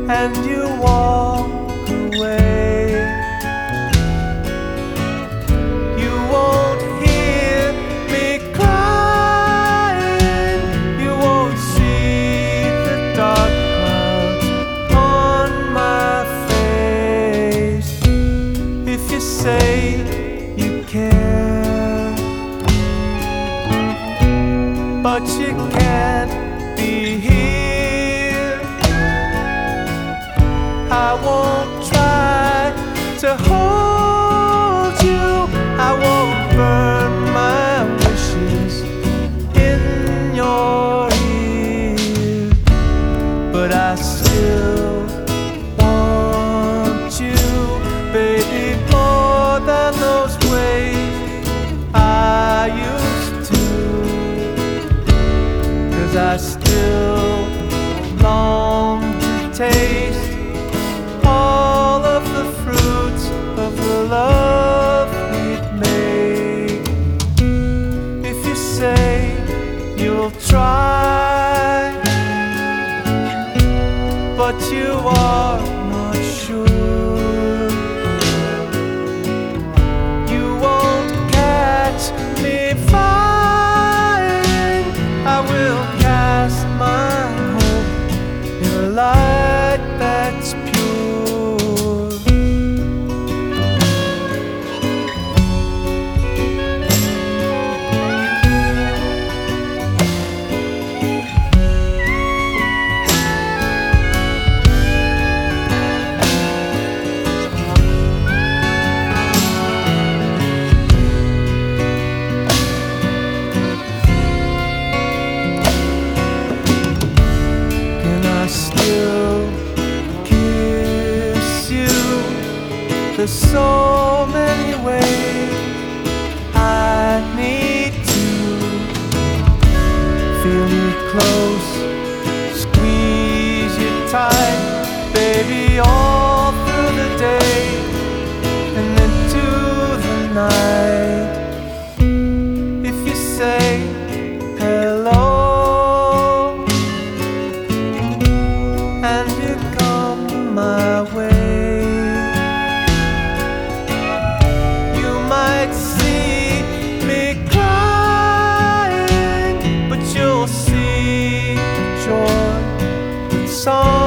and you walk away. You won't hear me crying, you won't see the dark clouds on my face. If you say you care, but you can't be here, I won't try to hold you, I won't burn my wishes in your ear, but I still want you, baby, more than those ways I used to. 'Cause I still long to taste all of the fruits of the love we'd made. If you say you'll try, but you are not sure, you won't catch me firing. I will cast my hope in a light that's pure. I still kiss you. There's so many ways I need to feel you close, squeeze you tight, baby, all through the day and into the night. If you say hello and you come my way, you might see me crying, but you'll see joy that's on